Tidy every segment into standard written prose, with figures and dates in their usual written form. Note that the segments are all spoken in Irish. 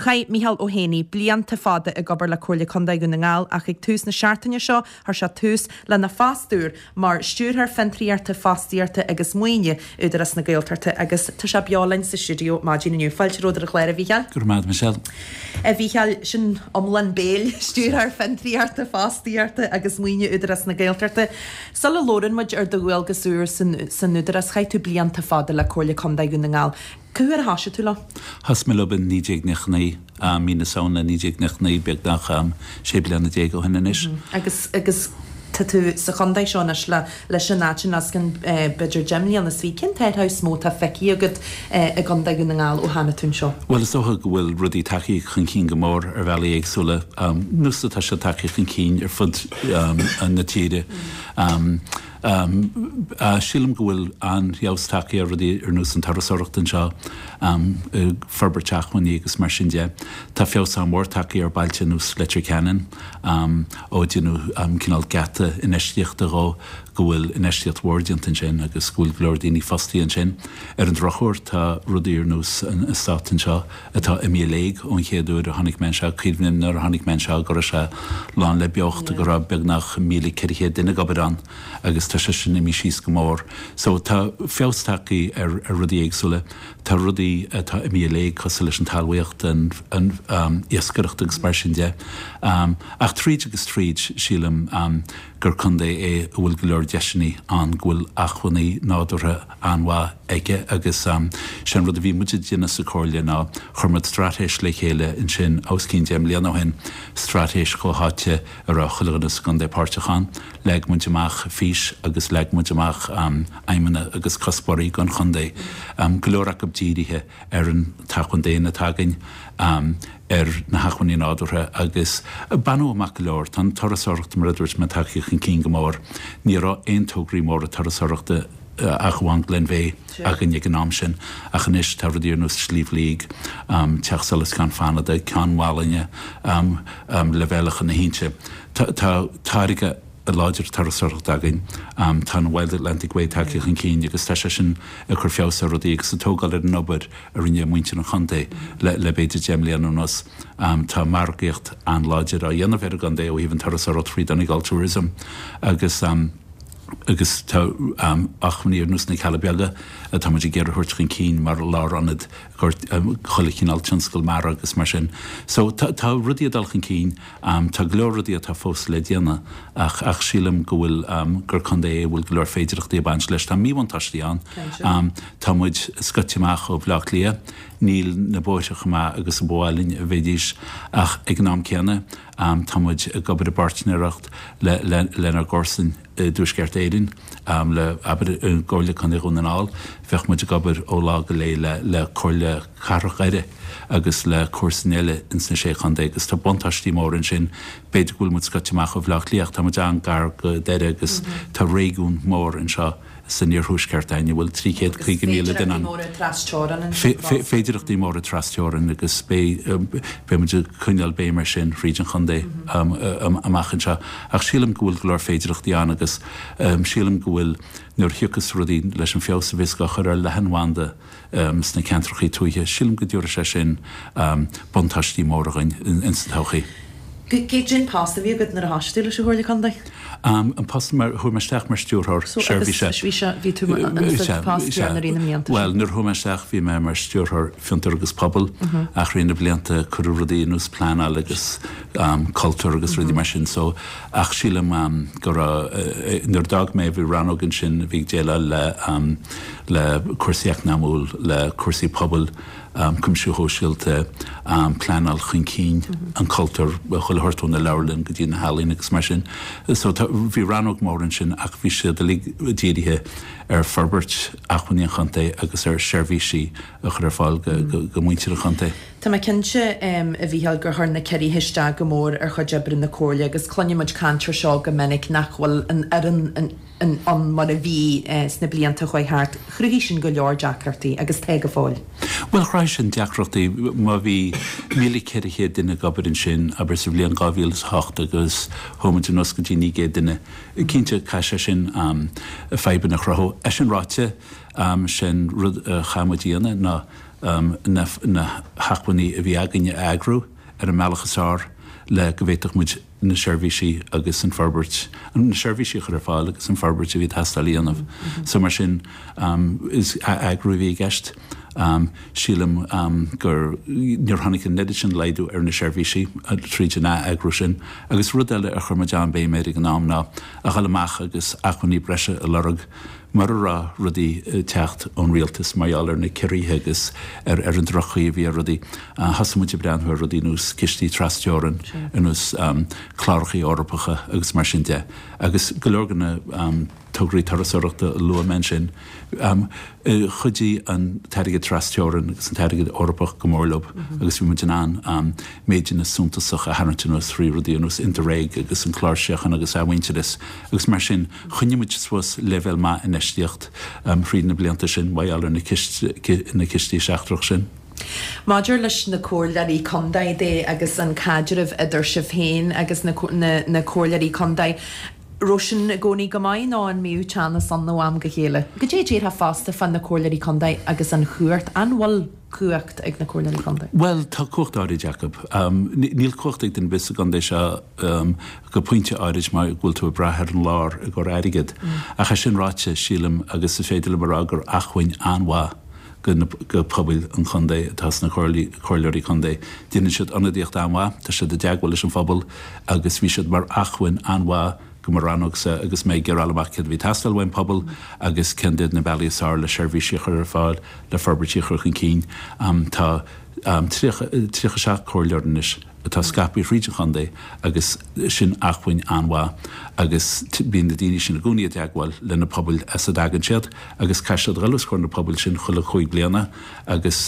Chai Michael O'Haney blianta fada a gobar le choirla condaigh na ngáil ach ag tús na seaartaine seo ar se tús le na fastúr mar stúrthar fentriarta fastíarta agus muoine idir as na gailtarta agus tá se beálainn sa studio mágin nniu fáilteróidir a chléir a bhícheal. Gurmad Michelle. Bhícheal sin omlan béil stúrthar fentriarta fastíarta agus muoine idir as na gailtarta. Sal lóran muid ar do bhfuil gasúr san idir as chaitú blianta fada le choirla condaigh na ngáil. Cúir háise tú le? Has me lobin nídéag nechnaí mína saona nídéag nechnaí beag nach sé blianana déag ó hinnanis. Agus tú sa chundaigh seán le sin náin as gan beidir Gemini an na sví cin teidtha smó a feici agad a gandaigh na ngáil ó hána tún seo. Well is dócha bhfuil rudí taí chun cín go mór ar bhela agsúla nusa tá se taí chun cín ar fud na tíide. Sílam gohfuil an heabhstaí ar rudí ar nús an tarasóireachtain seo ferberteachhaí agus mar sin de. Tá feabhsá mór taí ar bailte nús leitri ceann ó dú cinál gata in eistíochtta rá gohfuil in eistíocht wardiantain sin agus scoil glóirdaoine fastííon sin. Ar an drochúir tá rudí ar nús an státain seo atá imíléig ón chéadúir a tháinig men seo cíomhnin ar tháinig men seo gur se lán le beocht a go ra beag nach 1,400 duine gabadan agus tá sé sin imi síos go mór. So tá feabhstaí ar rudí éagsúla, tá rudí tá imíléig cos leis an talhaocht an iascaireacht agus mar sin de. Ach tríd agus tríd sílam gur chundé é bhfuil go leor deisinaí an ghfuil achhainaí nádútha anhá aige agus sin rud a bhí muide déine sa cóirle ná churmad stratéis le chéile in sin auscín déim léanahin stratéis chóháte ar a chuilegannas gan dé páirteachán, leag muideach fís agus leag muideach aimimena agus cospóirí gan chundé glóraach abdíirithe ar an tachundéine tagain ar na hachaní nádútha agus banú amach leir tan tarasóireachta mar dúirt me takeíoch an cín go mór ní rá aon tógraí mór a tarasóireachta achhain glen bvé agan ag an am sin achanis tá rudíar nó slíomhlíg teach solas gan fanada ceanhálaine le bhealach na hínse. Tá táirige a láidir tarasóireacht againn tá Wild Atlantic Way takeíoch an cín agus tá sin a chur feabhsa rudí agus sa tógáil ar an obair a rinne muinte na chundé le beidir Gemlianúnas tá margaíocht an láidir a dhéanamh gan dé ó híhann tarasóireacht frí danig altruism agus tá achmaníar nús na chalbeaga a tá muidir géir thuirt chun cín mar lá anad cholicínál tionscail mar agus mar sin. So tá rudí adalchan cín tá glóradí a tá fós le déana ach sílam go bhfuil gur chundé bhfuil glór féidireachtaí baint leis tá míhaintáistí an tá muid scoitiach ó bhlach lia níl na bóiseach má agus an bháilinn a bhéidís ach ag nám ceanna tá muid gobar a bartneacht lenar gcósan dúsceart éidirn le ggóirla chun runnaál bheith muid gobar ólá go le choirle charchaide agus le cuasanéile in sna sé chundé agus tá bontáistí mór an sin beidir bhfuil muid scoitiach ó bhlach líocht tá muid an gar go deire agus tá réún mór an seo san níor thuúsceartaine bhfuil 300 míle den an féidireachtaí mór a trasteoran agus bé muidir chuineal bé mar sin ríidir chundé amachchan seo ach sílam go bhfuil glór féidireachtaí an agus sílam go bhfuil nuair thiúchas rudí leis an feabhsa bhíosca chur ar lehanmhaanda sna ceantrachaí tuaithe sílam go dúra sé sin bontáistí móragain in sa tochaí. Gé gin pasta bhí agad nar a háistúla se thuirla condaigh? An pasta mar thuirmeisteach mar stúrthir Well, nuair thuirmeisteach bhí me mar stúrthir fiúntar agus pobl ach rionna blianta chur rudí nús plánal agus cultúr agus rudí mar sin so ach sílam gur nuair dag mé bhí ranógan sin bhí déile le cuasaíach námúil le cuasaí pobl cumsú hóisiilte plánal chun cín an cultúr chuil thuirtúna leirlinn go dtí na hálín agus mar sin. So bhí ranóg mór an sin ach bhí sé déirithe ar ferbert achhaíon chunta agus ar seirbhísí a chur fáil go muintear a chunta. Tá mai cinse a bhíheal gur thar na ceirí hiiste go mór ar chuid jebrin na cóirle agus cloine muid cantar seo go minic nachhfuil an mar a bhí sna blianta chuithart chruhí sin go leor deachtartaí agus te go fáil. Well chráis sin deachtartaí má bhí 1,400 duine gabarin sin aber sa bblion 2008 agus thumann nos go dtí 900 duine cínte caiise sin feiban nach rathó sin ráte sin rud chamadíana ná na hapaní a bhí aganine agrú ar an meachchasár le go bhhéach muid na seirbhísí agus an Forbert an na seirbhísí chu fáil agus an Forbert a bhí tastalíanamh. So mar sin is agrú bhí gceist. Sílam gur níor tháinig an neidir sin leidú ar na seirbhísí tríide ná agrú sin, agus rud eile a chur John Bay méid an nám ná a chalamach agus achuní breise a lerug mar rá rudí techt ón rialtas maiall na ceiríthe agus ar an drochaí bhí rudí hasamúide breanthú rudí nús cistí trasteoran inús chláirchaí orpacha agus mar sin de. Agus gológanna tugraí tarasachta lua men sin chudí an teige trasteoran agus an teige orpach gomórlob agus bhí muidir an méidir na súntasach a hanartinús frí rudíús interréig agus an chláirseachan agus ahhaintelis agus mar sin chunnemuid suas level má in eisteocht fríd na blianta sin maiall na cistí seachtrach sin. Maidir leis na cóirlaí condaid é agus an caidirh idir se féin agus na cóirlaí condaid. Rosin gcónaí go maiid ná an miú teanna san nóam go chéile. Go dé ha fásta fan na cóirlaí condaid agus an chuirt anhil cuacht ag na cóirlaí condaid. Well, tá cuachtáirí Jacob. Níl cuachtaigh den bis gan se go pointe áirid mar ghfuil tú a brethir an lár a go airigid. A cha sin ráite sílam agus sa féidir mar agur achhain anhá go pobil an chundé tas na choirleirí chundé. Díine siad anadíocht anhá, tá sé de deaghfuil leis an fphobal agus bhí siad mar achhain anhá go marranachsa agus méid gur allamachcid bhí tastalhain pobl agus cendid na bailíosár le seirbhísí chur fáil le forbertí chuch an cín tá trícha seach choirleirnis tá scapi ríide chundé agus sin achhain anhá agus bíon na daine sin na gúnaí deaghil le na pobl as a dagan siad agus caiisiad rilas chuir na pobl sin chula chuig bliana agus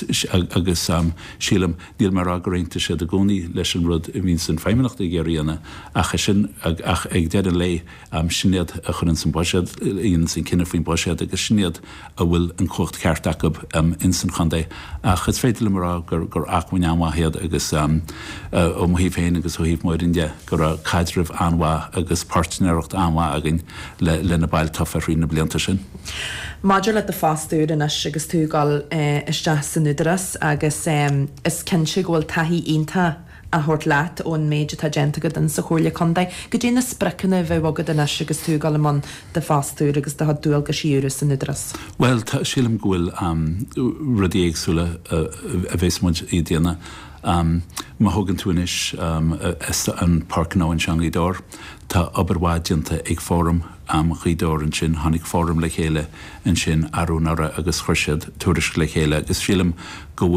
sílam níl mar aguríonnta siad a gúnaí leis an rud i bhín san féimimeachta i ggéiríanana ach ag dead an lei sinnéad a chun san boisiad íon san cinenne faoin boisiad agus sinnéad a bhfuil an cuacht ceart acab in san chundé ach is féidir le mar gur achhain anmhahéad agus ó híh féin agus ó híh muir inde gur a caidirh anhá agus partneocht anhá agin le na bail tofarí na blianta sin. Maidir le de fástúir in agus tú gáil isteach san nudaras agus is cinse ghfuil taithí onanta a thuirt leat ón méide tá genta go den sa chóirla condaid. Go dtí na spriccanna bheith agad in agus tú gáil man de fástúir agus de dúil go siúra san nudaras. Well, tá sílam ghfuil rudí éagsúla a bhés muid í déana. Ma thugann túnis an Parcná an Seangaidór tá oberhádínta ag fóm chuidór an sin tháinig fóm le chéile an sin arúnara agus chuirsead tuairis le chéile agus sílam go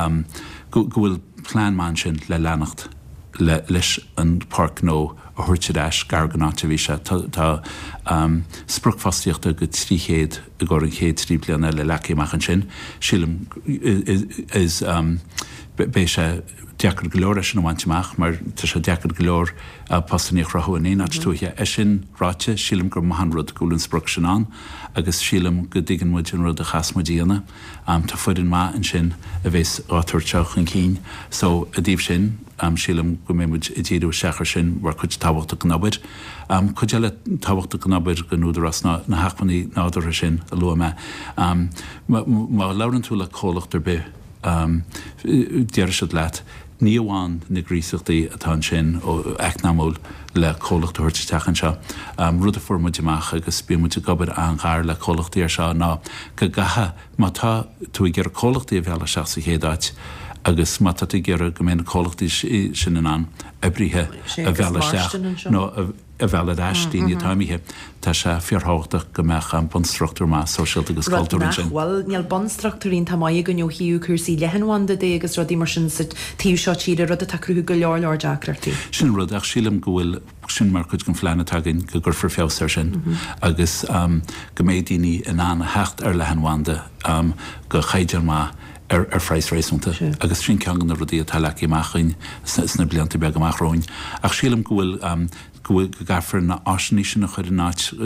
bhfuil plánman sin le leannacht leis an Parcnó a thuirteéis garganáta bhí se tá spruchfastíochta go tríchéad a ggur an chéad trí bliana le lecéach an sin sílam is bé sé deacar golóir sin bhaintteach mar tá sé deacar golóir pasaníoch rathúin éon túthe sin ráite sílam gur mahanrud gúlann spruch sin an agus sílam go dtigan muid an rud a chasmodíana tá fuidir má an sin a bhés átuirteach an cín so a dtíobh sin sílam go mémuid i ddíadú sechar sin war chuid táhachtta gnábair. Chuid eile táhachtta gnábair go núdarras na hapaní nádar sin a lu me. Má leran tú le cólachtar be deir siad leat ní amháin na gríochtaí atá sin ó eicnamúil le cólacht thuirteach an seo. Rud a formuideach agus bímuide gobar an gáir le cólachtaí ar seo ná go gatha má tá tú i ggéar cólachtaí a bheala seach sa chéadáit agus má tá ggéar go mbeon cólachtaí sin an a brithe a bheala seach nó a bheala eistíine táimithe tá sé fiorthachta go meach an bonstruchtúr má sosialt agus cultúrin sin. Well, níl bonstruchtúín tá mai go hiú cuasí lehanhanda dé agus rudí mar sin tíú seo tíide rud a tacrú go leor deacratí. Sin rud ach sílam gohfuil sin mar chud gon phleanna taginn go gur for feabhsar sin agus go méid daoine in an hecht ar lehanhanda go chaidir má ar freis rééisúnta agus sin ceangan na rudí a talach amachchain sna blianta beag amachróin ach sílam gohfuil go gafar na asní sin na chuir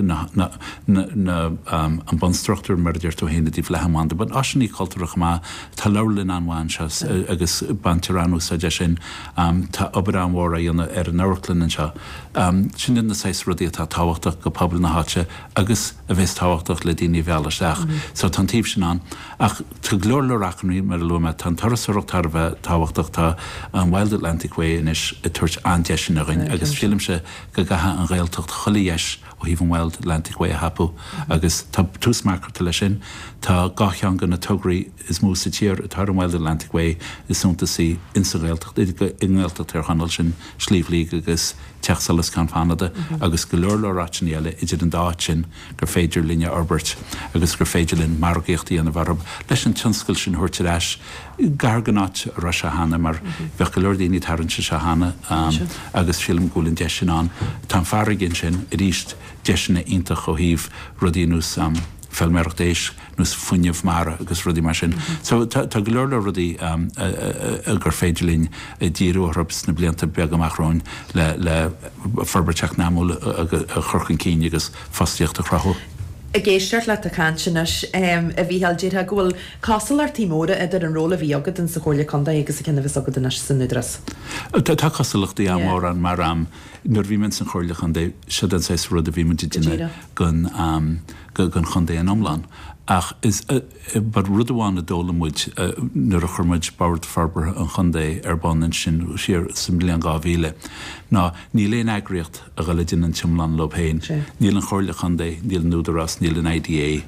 an bonstruchtúr mardir tú héna dí lehamanda, ban asní cultúrach má tá lelinn anháin se agus bantaránú sa de sin tá oberánhra dhéanana ar an Norlinn seo. Sin in na 6 rudí tá táhachtach go pobl na háte agus a bheits táhachtach le daoine bhealasteach. So tá tíobh sin an ach tá glór le rachaní mar luma tá tarasúach tar bheith táhachtach tá an Wild Atlantic Way inis i tuairt andeisisin a rin agus filmse go gatha an réaltocht cholaíis ó híh an Wild Atlantic Way a hapú agus tá túsmarcharta lei sin tá gachean gan na tugraí is mú sa tír tar an Wild Atlantic Way is súnta sí insa réaltocht ingréaltocht ar chanal sin slíomhlí agus teachsalas can fanada agus go leor leráitinéile idir an dáit sin gur féidir líne Albert agus gur féidir linn margaíochtaí an bharb leis an tionscail sin thuirte leis gar gannáit ra se hana mar bheith go leor daoine tarintse se hana agus film gúlinn de sin an tá farigin sin i ríist deisina ionintach ó híh rudíús felmerachtéis nus funineh mar agus rudí mar sin. So tá go leor le rudí gur féidirlín díúrabs na blianta beag amachráin le forberteach námú a churchan cíine agus fastíocht a chrathú. A géisteart le a canisinas a bhí healdíir gohfuil cásalar tímóra idir an róla bhí agad an sa chóirla conda agus a cinnah agad in san nudras. Tá casalachtaí amór an mar nuair bhí min san chóirla chundé si an 6 rud a bhí mu duine gon chundé an omlan. Ach is bar rudháin a dólamúid nuair a churmuid bard farbar an chundé ar banin sin siar sa millián gáhíle. Ná ní léon agriocht a gaile din an timlan lob héin. Níl an chóirla chundé, níl núdarás, níl an IDA,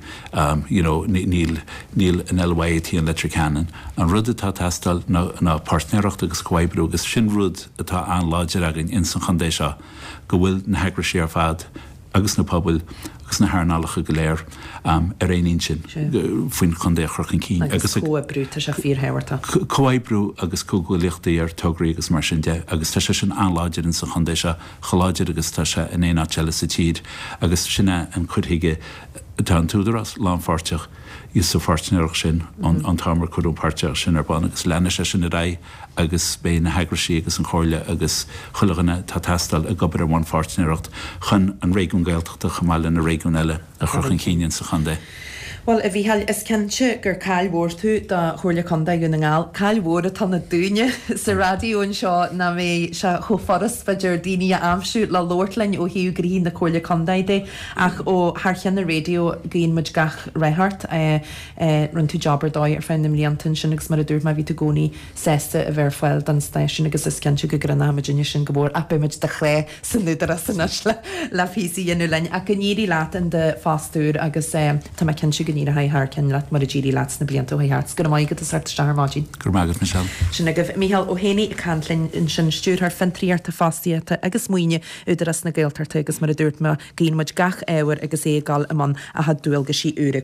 níl an LYT an Electric Cannon. An rud atá tastal ná partneiracht agus coibrú agus sin rud atá an láidir agin in san chundé seo go bhfuil na heagra sé ar fad agus na pobl agus na hánálacha go léir ar réon sin faoin chundé churchan cín. Agus coibrú tá se fíorthairta. Coibrú agus cúglaíochtaí ar tugraí agus mar sin de, agus tá sé sin anláidir in sa chundé se choláidir agus tá se in éana teile sa tíd agus sinna an chuthaige tá an túdarás lámfarteach is sa fartneach sin an támar chuú páirteach sin ar ban agus lena sé sin a rá agus bé na heagraí agus an choirle agus chulaganna tá testal a gobar amháin fartneacht chun an réún gaalteachta chamáile na réún eile a churchan cíine sa chundé. Well, a bhí is cinse gur cáilhór tú de chóirla conda go na ngáil, cáilhór a tanna dúine sa radioún seo na mé se chofaras feidir daoine amsú le Lordlainn ó hiú grí na chóirla condaide ach ó thchean na radio gíon muid gach réthart run tú jobbar dóid ar féin na mlíantain sin agus mar a dúir má bhí tú gcónaí sésta a bhar fáil dan station agus is cinse go granna Virginia sin go bhór apimiid de chlé san nuadar sanas le físaí inú lein a go níirí leat in de fástúr agus tá me cinse ní a haithar cin leat mar a ddíí leat na blianta ó haart go maigad a sarta starmáidín. Gur mágad Michelle. Sin agah Michael ó héanaí a canlainn in sin stúrthar fentríarta fástiíta agus muoine úidir as na gailtarta agus mar a dúirt me gíon muid gach éhar agus éáil amman a had dúil go sí úra